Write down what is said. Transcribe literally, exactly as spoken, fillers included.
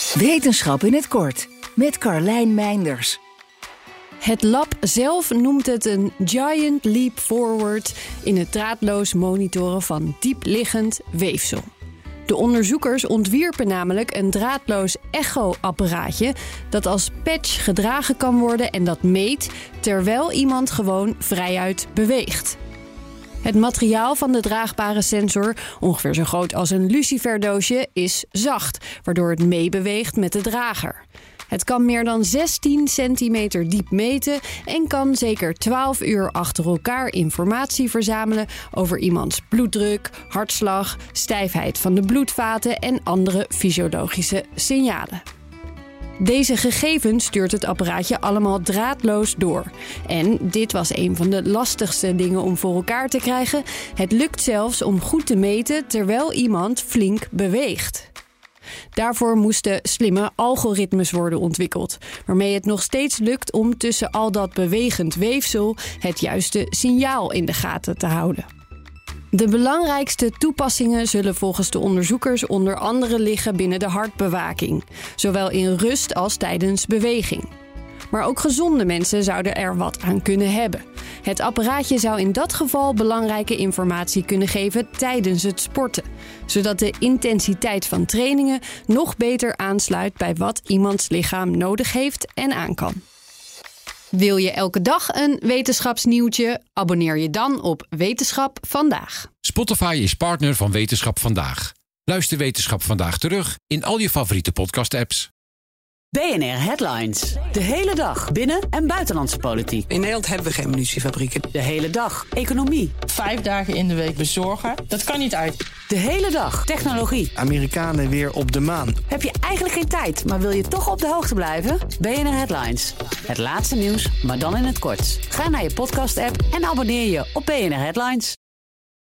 Wetenschap in het kort met Carlijn Meinders. Het lab zelf noemt het een giant leap forward in het draadloos monitoren van diepliggend weefsel. De onderzoekers ontwierpen namelijk een draadloos echo-apparaatje dat als patch gedragen kan worden en dat meet terwijl iemand gewoon vrijuit beweegt. Het materiaal van de draagbare sensor, ongeveer zo groot als een luciferdoosje, is zacht, waardoor het meebeweegt met de drager. Het kan meer dan zestien centimeter diep meten en kan zeker twaalf uur achter elkaar informatie verzamelen over iemands bloeddruk, hartslag, stijfheid van de bloedvaten en andere fysiologische signalen. Deze gegevens stuurt het apparaatje allemaal draadloos door. En dit was een van de lastigste dingen om voor elkaar te krijgen. Het lukt zelfs om goed te meten terwijl iemand flink beweegt. Daarvoor moesten slimme algoritmes worden ontwikkeld, waarmee het nog steeds lukt om tussen al dat bewegend weefsel het juiste signaal in de gaten te houden. De belangrijkste toepassingen zullen volgens de onderzoekers onder andere liggen binnen de hartbewaking, zowel in rust als tijdens beweging. Maar ook gezonde mensen zouden er wat aan kunnen hebben. Het apparaatje zou in dat geval belangrijke informatie kunnen geven tijdens het sporten, zodat de intensiteit van trainingen nog beter aansluit bij wat iemands lichaam nodig heeft en aan kan. Wil je elke dag een wetenschapsnieuwtje? Abonneer je dan op Wetenschap Vandaag. Spotify is partner van Wetenschap Vandaag. Luister Wetenschap Vandaag terug in al je favoriete podcast-apps. B N R Headlines. De hele dag binnen- en buitenlandse politiek. In Nederland hebben we geen munitiefabrieken. De hele dag economie. Vijf dagen in de week bezorgen, dat kan niet uit. De hele dag technologie. Amerikanen weer op de maan. Heb je eigenlijk geen tijd, maar wil je toch op de hoogte blijven? B N R Headlines. Het laatste nieuws, maar dan in het kort. Ga naar je podcast-app en abonneer je op B N R Headlines.